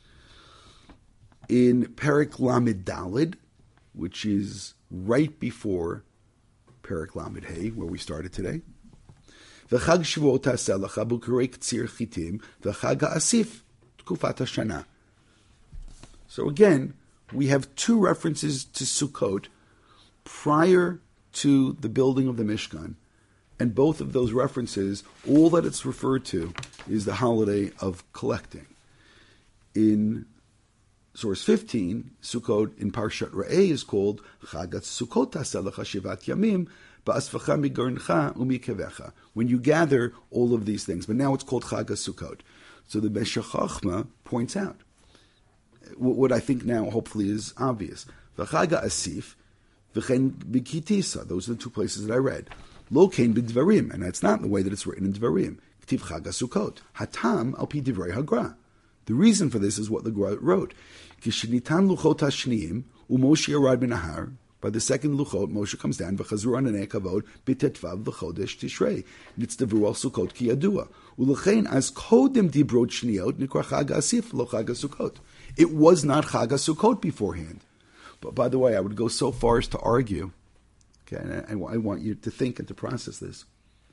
In Perek Lamed Daled, which is right before Perek Lamed Hey, where we started today. V'chag Shavuot Ta'aseh Lecha B'kurei K'tzir Chitim V'chag Ha'asif T'kufat Hashana. So again, we have two references to Sukkot prior to the building of the Mishkan, and both of those references, all that it's referred to is the holiday of collecting. In source fifteen, Sukkot in Parshat Re'eh is called Chagat Sukkot Ta'aseh Lecha Shivat Yamim Ba'asfacha Migarncha Umikevecha. When you gather all of these things, but now it's called Chagat Sukkot. So the Meshech Chochmah points out what I think now hopefully is obvious. V'Chaga Asif V'Chen B'Kitisa. Those are the two places that I read. Lo Kein B'Dvarim, and that's not the way that it's written in Dvarim. K'tiv Chaga Sukkot Hatam Al Pi Divrei Hagra. The reason for this is what the Gra wrote. Kishnitan luchot hashniim uMoshe yarad min hahar. By the second luchot, Moshe comes down. V'chazru ananei kavod b'tetvav v'chodesh tishrei. Nitztavu al Sukkot ki yadua. Ulechein as kodem dibrot shniot nikra Chag Asif lo Chag Sukkot. It was not Chag Sukkot beforehand. But by the way, I would go so far as to argue. Okay, and I, I want you to think and to process this.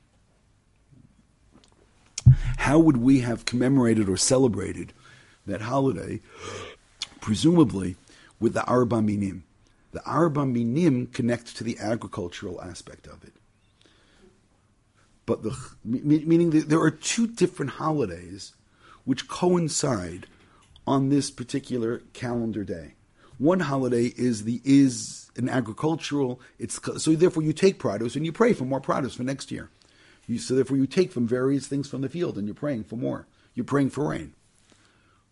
How would we have commemorated or celebrated that holiday, presumably with the Arba Minim? The Arba Minim connect to the agricultural aspect of it. But the meaning that there are two different holidays which coincide on this particular calendar day. One holiday is the is an agricultural. It's so therefore you take produce and you pray for more produce for next year. You, so therefore you take from various things from the field and you're praying for more. You're praying for rain.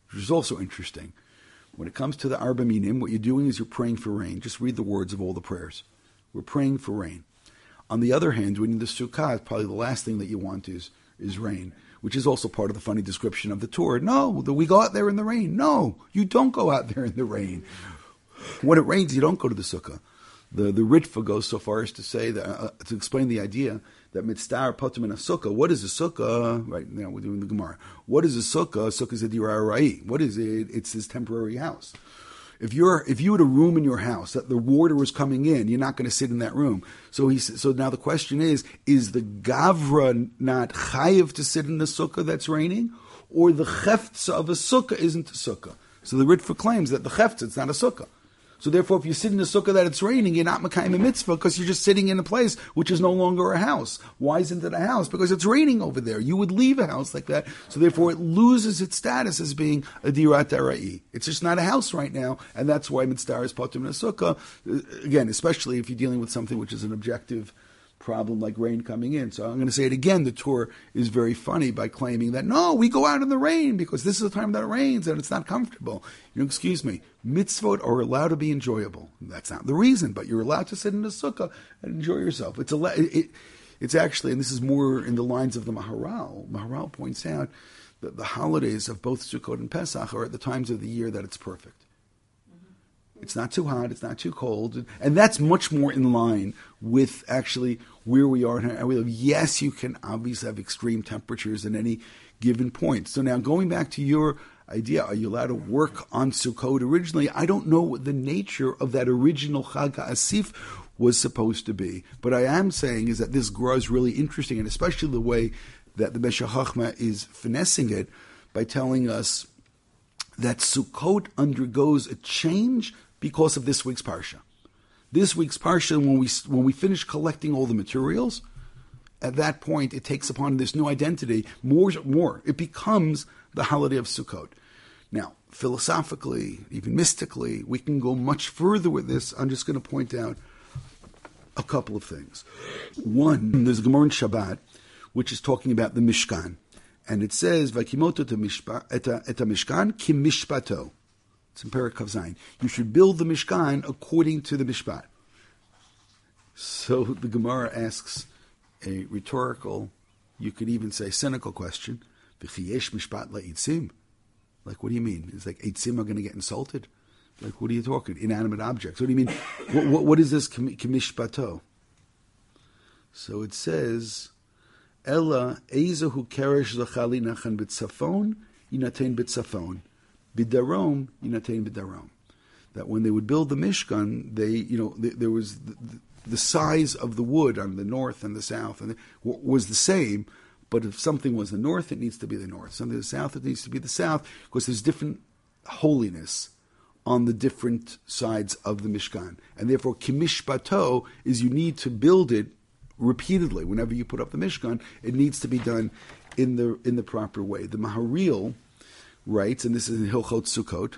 which is also interesting. When it comes to the Arba Minim, what you're doing is you're praying for rain. Just read the words of all the prayers. We're praying for rain. On the other hand, when the Sukkah, probably the last thing that you want is, is rain, which is also part of the funny description of the Torah. No, that we go out there in the rain. No, you don't go out there in the rain. When it rains, you don't go to the Sukkah. The the Ritva goes so far as to say that uh, to explain the idea that mitzvah potum in a sukkah. What is a sukkah? Right now we're doing the Gemara. What is a sukkah? A sukkah is a dira arai. What is it? It's his temporary house. If you're if you had a room in your house that the water was coming in, you're not going to sit in that room. So he so now the question is: is the gavra not chayiv to sit in the sukkah that's raining, or the cheftza of a sukkah isn't a sukkah? So the Ritva claims that the cheftza it's not a sukkah. So therefore, if you sit in a sukkah that it's raining, you're not Mekayim a mitzvah because you're just sitting in a place which is no longer a house. Why isn't it a house? Because it's raining over there. You would leave a house like that. So therefore, it loses its status as being a dirat arai. It's just not a house right now, and that's why mitzvah is potum in a sukkah. Again, especially if you're dealing with something which is an objective problem like rain coming in. So I'm going to say it again. The Torah is very funny by claiming that, no, we go out in the rain because this is the time that it rains and it's not comfortable. You know, excuse me, mitzvot are allowed to be enjoyable. That's not the reason, but you're allowed to sit in the sukkah and enjoy yourself. It's a, it, it's actually, and this is more in the lines of the Maharal. Maharal points out that the holidays of both Sukkot and Pesach are at the times of the year that it's perfect. It's not too hot, it's not too cold. And that's much more in line with actually where we are and how we live. Yes, you can obviously have extreme temperatures at any given point. So now going back to your idea, are you allowed to work on Sukkot originally? I don't know what the nature of that original Chag HaAsif was supposed to be. But I am saying is that this Gra is really interesting, and especially the way that the Meshech Chochmah is finessing it by telling us that Sukkot undergoes a change because of this week's Parsha. This week's Parsha, when we when we finish collecting all the materials, at that point it takes upon this new identity. More, more, it becomes the holiday of Sukkot. Now, philosophically, even mystically, we can go much further with this. I'm just going to point out a couple of things. One, there's a Gemara in Shabbat, which is talking about the Mishkan. And it says, Vakimoto et Mishkan ki mishpato. It's in Perek Kav Zayin. You should build the Mishkan according to the Mishpat. So the Gemara asks a rhetorical, you could even say cynical question, V'chiyesh mishpat la'itzim? Like, what do you mean? It's like, Eitzim are going to get insulted? Like, what are you talking? Inanimate objects. What do you mean? what, what, what is this kimishpato? So it says, Ella ezahu keresh zachali nachan b'tzafon, yinatein b'tzafon. Bidarom, yinatein bidarom. That when they would build the Mishkan, they, you know, they, there was the, the size of the wood on the north and the south and the, was the same. But if something was the north, it needs to be the north. Something the south, it needs to be the south, because there's different holiness on the different sides of the Mishkan. And therefore, kimishpato is you need to build it repeatedly. Whenever you put up the Mishkan, it needs to be done in the in the proper way. The Maharil writes, and this is in Hilchot Sukkot,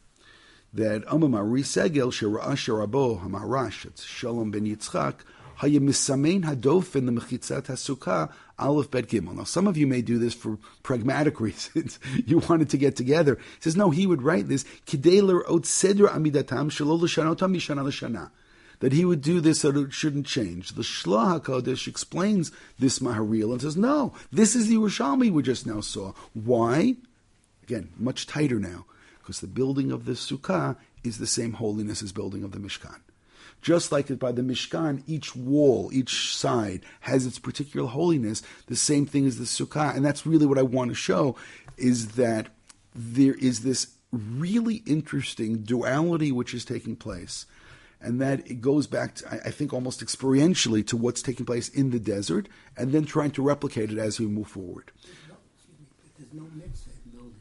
that Amamari Segel Shera'a Sherabo Hamarash, it's Shalom ben Yitzchak, Hayemisamein Hadofen the Mechitzat Hasukah Aleph Bet Gimel. Now, some of you may do this for pragmatic reasons. You wanted to get together. He says, no, he would write this, Kideler Ot Seder Amidatam Shelo L'Shanotam Mishana L'Shana. That he would do this so that it shouldn't change. The Shlah HaKodesh explains this Maharil and says, no, this is the Yerushalmi we just now saw. Why? Again, much tighter now, because the building of the Sukkah is the same holiness as building of the Mishkan. Just like that by the Mishkan, each wall, each side has its particular holiness, the same thing as the Sukkah. And that's really what I want to show, is that there is this really interesting duality which is taking place. And that it goes back, to, I think, almost experientially to what's taking place in the desert, and then trying to replicate it as we move forward. There's no, excuse me, but there's no mitzvah in building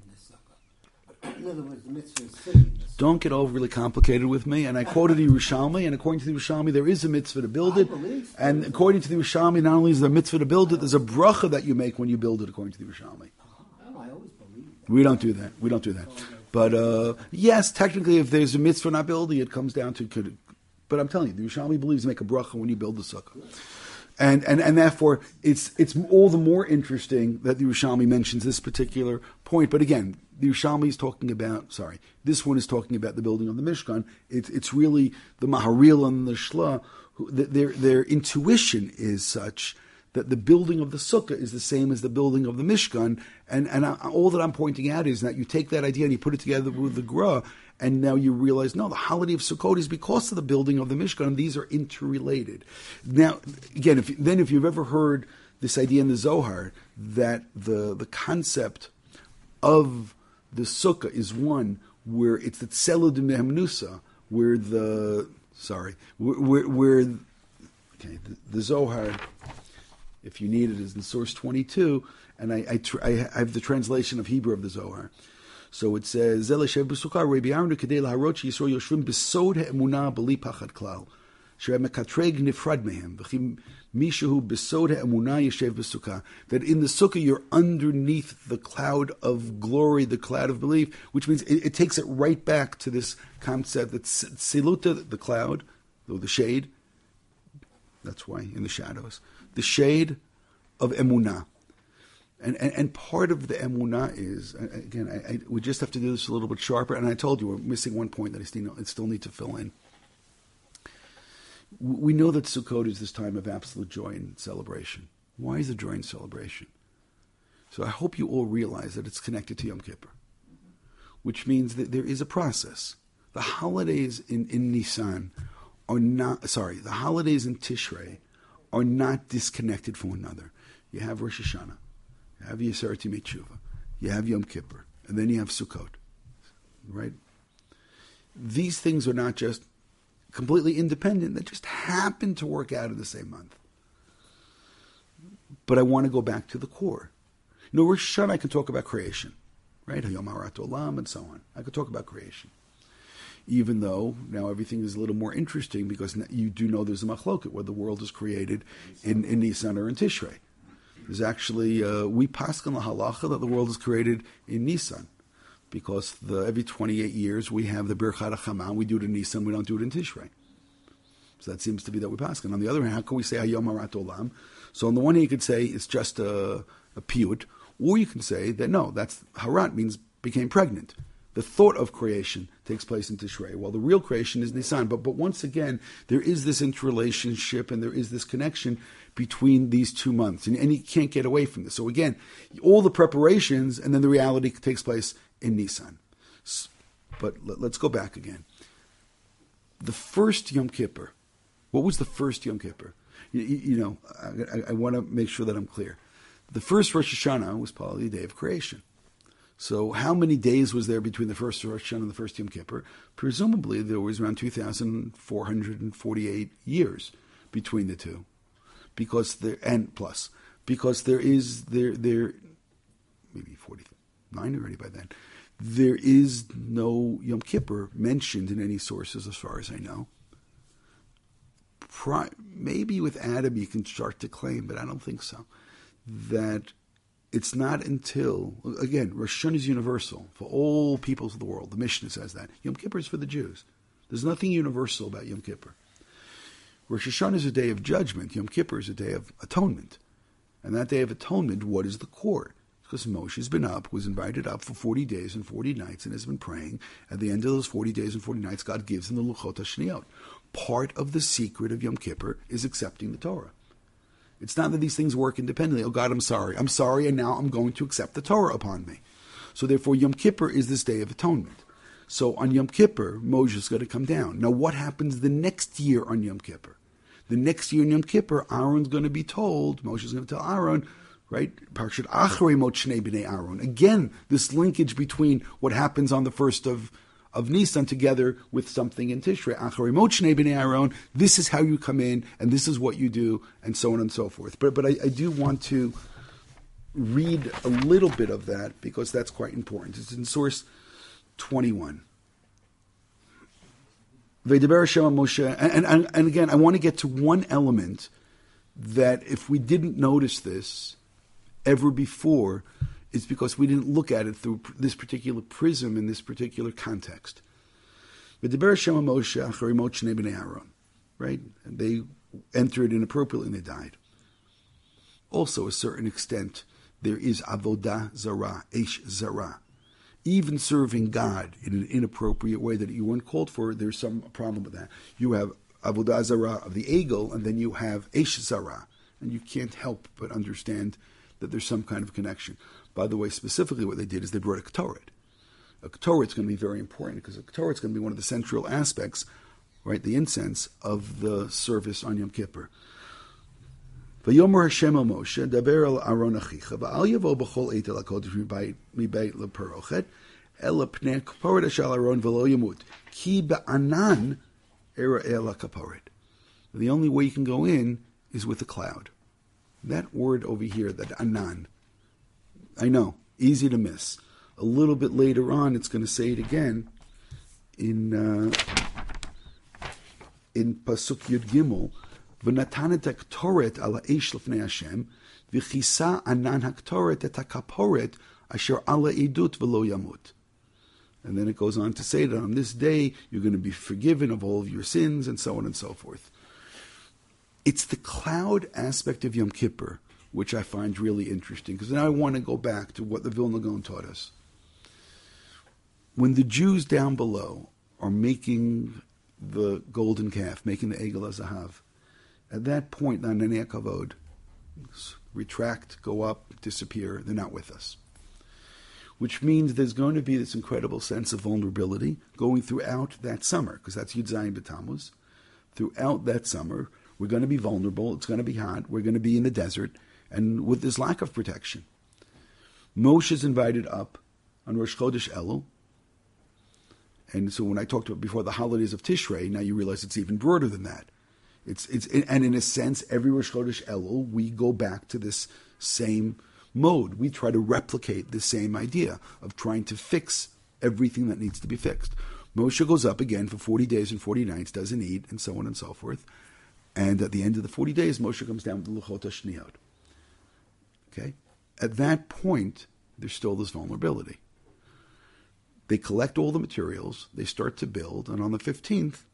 the sukkah. In other words, the mitzvah is sitting in the sukkah. Don't get overly complicated with me. And I quoted the Yerushalmi, and according to the Yerushalmi, there is a mitzvah to build it. And according to the Yerushalmi, not only is there a mitzvah to build it, there's a bracha that you make when you build it, according to the Yerushalmi. Oh, I always believe that. We don't do that. We don't do that. But uh, yes, technically, if there's a mitzvah not building, it comes down to could. But I'm telling you, the Yerushalmi believes you make a bracha when you build the sukkah. And, and and therefore, it's it's all the more interesting that the Yerushalmi mentions this particular point. But again, the Yerushalmi is talking about, sorry, this one is talking about the building of the Mishkan. It's it's really the Maharil and the Shla, who, their, their intuition is such that the building of the Sukkah is the same as the building of the Mishkan. And, and I, all that I'm pointing out is that you take that idea and you put it together with the Gra, and now you realize, no, the holiday of Sukkot is because of the building of the Mishkan, and these are interrelated. Now, again, if then if you've ever heard this idea in the Zohar that the the concept of the Sukkah is one where it's the Tzelud Mehemnusa, where the, sorry, where, where, where okay, the, the Zohar, if you need it, is in source twenty-two, and I, I, tr- I have the translation of Hebrew of the Zohar. So it says, Zel Yeshev b'Sukkah, Rabbi Aaron Kedei Laharot Yisrael Yoshvim B'Sod Ha'emunah B'li Pachad Klal, She'em Mekatreg Nifrad Mehem, V'chim Mishahu B'Sod Ha'emunah Yeshev b'Sukkah, that in the Sukkah you're underneath the cloud of glory, the cloud of belief, which means it, it takes it right back to this concept that Siluta, the cloud, or the shade, that's why, in the shadows, the shade of emunah. And, and and part of the emunah is, again, I, I, we just have to do this a little bit sharper, and I told you we're missing one point that I still, I still need to fill in. We know that Sukkot is this time of absolute joy and celebration. Why is it joy and celebration? So I hope you all realize that it's connected to Yom Kippur, which means that there is a process. The holidays in, in Nisan are not, sorry, the holidays in Tishrei are not disconnected from one another. You have Rosh Hashanah, you have Yisrael Timei Tshuva, you have Yom Kippur, and then you have Sukkot, right? These things are not just completely independent, they just happen to work out in the same month. But I want to go back to the core. You know, Rosh Hashanah, I can talk about creation, right? Hayom Harat Olam and so on. I could talk about creation. Even though now everything is a little more interesting because you do know there's a machloket where the world is created in, in Nisan or in Tishrei. There's actually, uh, we paskin la halacha that the world is created in Nisan because the, every twenty-eight years we have the Birchat HaChaman, we do it in Nisan, we don't do it in Tishrei. So that seems to be that we paskin. On the other hand, how can we say Hayom Harat Olam? So on the one hand you could say it's just a, a piyut, or you can say that no, that's Harat means became pregnant. The thought of creation takes place in Tishrei, while the real creation is Nisan. But but once again, there is this interrelationship and there is this connection between these two months. And, and you can't get away from this. So again, all the preparations and then the reality takes place in Nisan. But let, let's go back again. The first Yom Kippur, what was the first Yom Kippur? You, you know, I, I, I want to make sure that I'm clear. The first Rosh Hashanah was probably the day of creation. So how many days was there between the first Rosh Hashanah and the first Yom Kippur? Presumably there was around two thousand four hundred forty-eight years between the two. Because there, and plus, because there is, there, there, maybe forty-nine already by then, there is no Yom Kippur mentioned in any sources as far as I know. Pri- maybe with Adam you can start to claim, but I don't think so, that it's not until, again, Rosh Hashanah is universal for all peoples of the world. The Mishnah says that. Yom Kippur is for the Jews. There's nothing universal about Yom Kippur. Rosh Hashanah is a day of judgment. Yom Kippur is a day of atonement. And that day of atonement, what is the core? Because Moshe has been up, was invited up for forty days and forty nights and has been praying. At the end of those forty days and forty nights, God gives him the Luchot HaShniyot. Part of the secret of Yom Kippur is accepting the Torah. It's not that these things work independently. Oh God, I'm sorry. I'm sorry, and now I'm going to accept the Torah upon me. So therefore, Yom Kippur is this day of atonement. So on Yom Kippur, Moshe is going to come down. Now what happens the next year on Yom Kippur? The next year on Yom Kippur, Aaron's going to be told, Moshe is going to tell Aaron, right? Parshat Acharei Mot Shnei Bnei Aaron. Again, this linkage between what happens on the first of of Nisan together with something in Tishrei. Acharei Mot Shnei Bnei Aaron. This is how you come in, and this is what you do, and so on and so forth. But but I, I do want to read a little bit of that because that's quite important. It's in source twenty-one. V'yedaber Hashem Moshe, and, and and again, I want to get to one element that if we didn't notice this ever before, it's because we didn't look at it through this particular prism in this particular context. V'yedaber Hashem Moshe acharei mot shnei bnei Aaron, right? And they entered inappropriately and they died. Also, a certain extent, there is avodah zarah, eish zarah. even serving God in an inappropriate way that you weren't called for, there's some problem with that. You have Avodah Zarah of the Egel, and then you have Eish Zarah, and you can't help but understand that there's some kind of connection. By the way, specifically what they did is they brought a Ketoret. A Ketoret is going to be very important because a Ketoret is going to be one of the central aspects, right, the incense of the service on Yom Kippur. V'yomer Hashem el Moshe, daber el Aaron achicha, v'al yavo b'chol eit el HaKodesh mibeit leperochet, el pnei kaporet ashal Aaron v'lo yamut, ki ba'anan era el HaKaporet. The only way you can go in is with a cloud. That word over here, that anan, I know, easy to miss. A little bit later on, it's going to say it again in uh, in Pasuk Yud Gimel, v'natanet haktoret ala eish lefnei Hashem, v'chisa anan haktoret et hakaporet asher ala idut v'lo yamut. And then it goes on to say that on this day, you're going to be forgiven of all of your sins, and so on and so forth. It's the cloud aspect of Yom Kippur which I find really interesting, because now I want to go back to what the Vilna Gaon taught us. When the Jews down below are making the golden calf, making the Egel HaZahav, at that point, the Ananei Kavod, retract, go up, disappear, they're not with us. Which means there's going to be this incredible sense of vulnerability going throughout that summer, because that's Yud Zayin B'Tammuz. Throughout that summer, we're going to be vulnerable, it's going to be hot, we're going to be in the desert, and with this lack of protection. Moshe is invited up on Rosh Chodesh Elul, and so when I talked about before the holidays of Tishrei, now you realize it's even broader than that. It's it's and in a sense, every Rosh Chodesh Elul, we go back to this same mode. We try to replicate the same idea of trying to fix everything that needs to be fixed. Moshe goes up again for forty days and forty nights, doesn't eat, and so on and so forth. And at the end of the forty days, Moshe comes down with the Luchot HaShniyot. Okay? At that point, there's still this vulnerability. They collect all the materials, they start to build, and on the fifteenth,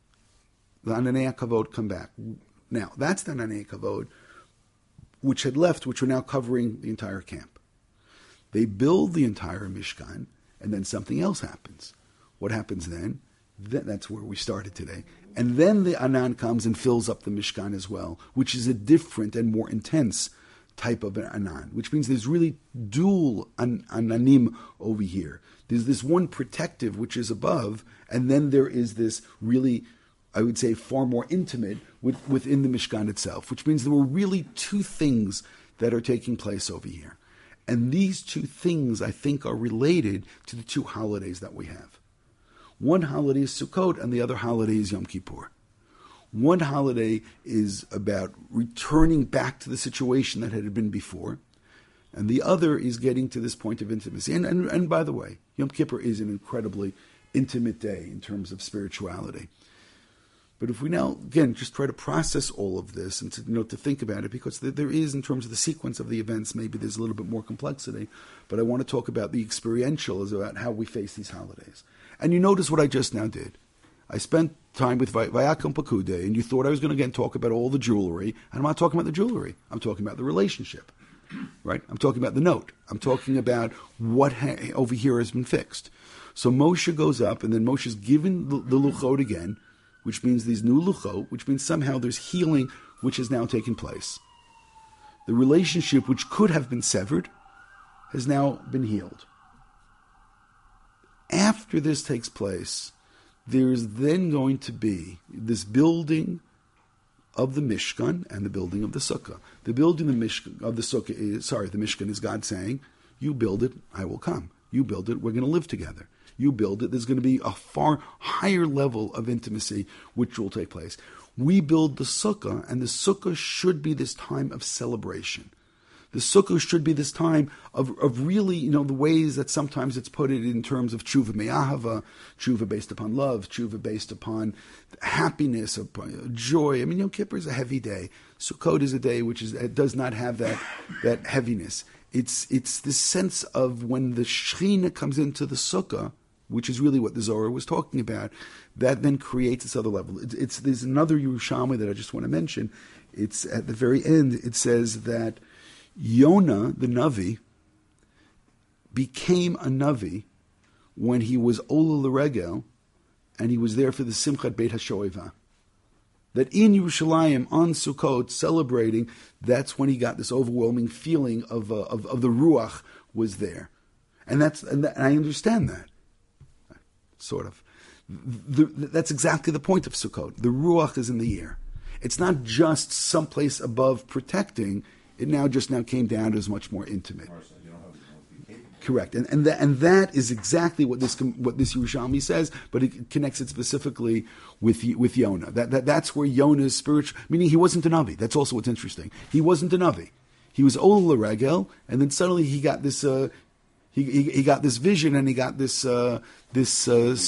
the Ananei Kavod come back. Now, that's the Ananei Kavod which had left, which were now covering the entire camp. They build the entire Mishkan, and then something else happens. What happens then? That's where we started today. And then the Anan comes and fills up the Mishkan as well, which is a different and more intense type of an Anan, which means there's really dual an- Ananim over here. There's this one protective, which is above, and then there is this really, I would say, far more intimate with, within the Mishkan itself, which means there were really two things that are taking place over here. And these two things, I think, are related to the two holidays that we have. One holiday is Sukkot, and the other holiday is Yom Kippur. One holiday is about returning back to the situation that had been before, and the other is getting to this point of intimacy. And, and, and by the way, Yom Kippur is an incredibly intimate day in terms of spirituality. But if we now, again, just try to process all of this and to, you know, to think about it, because there is, in terms of the sequence of the events, maybe there's a little bit more complexity, but I want to talk about the experiential, is about how we face these holidays. And you notice what I just now did. I spent time with Vayakhel Pekudei, and you thought I was going to again talk about all the jewelry, and I'm not talking about the jewelry. I'm talking about the relationship, right? I'm talking about the note. I'm talking about what ha- over here has been fixed. So Moshe goes up, and then Moshe is given the, the Luchot again, which means these new Luchot, which means somehow there's healing which has now taken place. The relationship which could have been severed has now been healed. After this takes place, there's then going to be this building of the Mishkan and the building of the Sukkah. The building of the Mishkan, of the Sukkah is, sorry, the Mishkan is God saying, you build it, I will come. You build it, we're going to live together. You build it, there's going to be a far higher level of intimacy which will take place. We build the Sukkah, and the Sukkah should be this time of celebration. The Sukkah should be this time of, of really, you know, the ways that sometimes it's put it in terms of tshuva me'ahava, tshuva based upon love, tshuva based upon happiness, upon joy. I mean, Yom Kippur is a heavy day. Sukkot is a day which is it does not have that that heaviness. It's it's this sense of when the Shekhinah comes into the Sukkah, which is really what the Zohar was talking about, that then creates this other level. It's, it's there's another Yerushalmi that I just want to mention. It's at the very end. It says that Yonah, the Navi, became a Navi when he was Ola L'Regel, and he was there for the Simchat Beit HaShoeva. That in Yerushalayim, on Sukkot, celebrating, that's when he got this overwhelming feeling of, uh, of, of the Ruach was there. And that's and, that, and I understand that, sort of. The, that's exactly the point of Sukkot. The Ruach is in the air. It's not just someplace above protecting. It now just now came down to is much more intimate. Correct, and and that and that is exactly what this what this Yerushalmi says, but it connects it specifically with with Yonah. That, that that's where Yonah's spiritual, meaning he wasn't a Navi. That's also what's interesting. He wasn't a Navi. He was Ola L'Regel, and then suddenly he got this. Uh, he, he he got this vision, and he got this uh, this. Uh,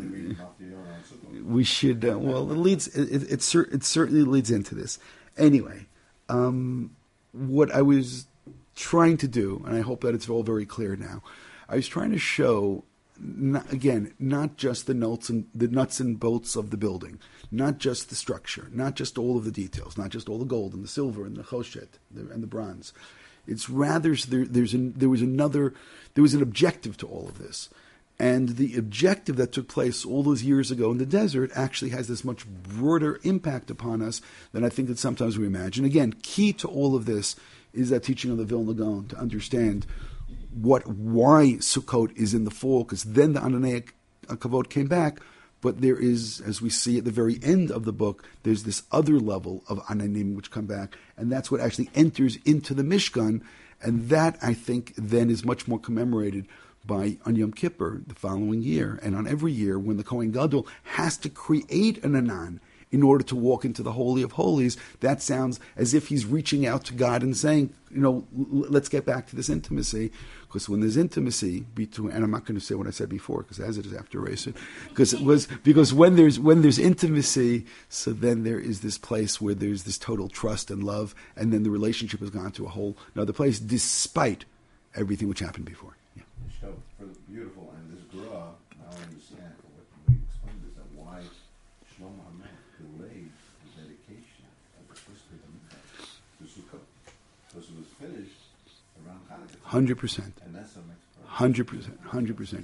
we should uh, well, it leads. It it, it, it certainly leads into this. Anyway, um, what I was trying to do, and I hope that it's all very clear now, I was trying to show, not, again, not just the nuts and the nuts and bolts of the building, not just the structure, not just all of the details, not just all the gold and the silver and the choshet and the bronze. It's rather there, there's an, there was another, there was an objective to all of this, and the objective that took place all those years ago in the desert actually has this much broader impact upon us than I think that sometimes we imagine. Again, key to all of this is that teaching of the Vilna Gaon to understand what why Sukkot is in the fall, because then the Ananei Kavod came back, but there is, as we see at the very end of the book, there's this other level of Ananim which come back, and that's what actually enters into the Mishkan, and that, I think, then is much more commemorated by on Yom Kippur the following year, and on every year when the Kohen Gadol has to create an Anan in order to walk into the Holy of Holies. That sounds as if he's reaching out to God and saying, you know, l- let's get back to this intimacy. Because when there's intimacy between, and I'm not going to say what I said before, because as it is after Racing, because it was because when there's when there's intimacy, so then there is this place where there's this total trust and love, and then the relationship has gone to a whole another place, despite everything which happened before. Yeah. Beautiful, and this Gra, now I understand what we explained is that why Shlomo HaMelech delayed the dedication of the first Beit HaMikdash to Sukkot, because it was finished around Hanukkah. Hundred percent. And that's the next part. Hundred percent. Hundred percent.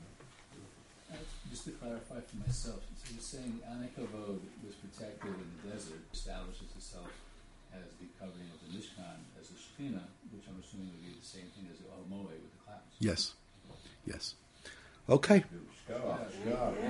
Just to clarify for myself, so you're saying Anei Kavod was protected in the desert, establishes itself as the covering of the Mishkan as a Shekhinah, which I'm assuming would be the same thing as the Ohel Moed with the clouds. Yes. Yes. Okay. Go, go.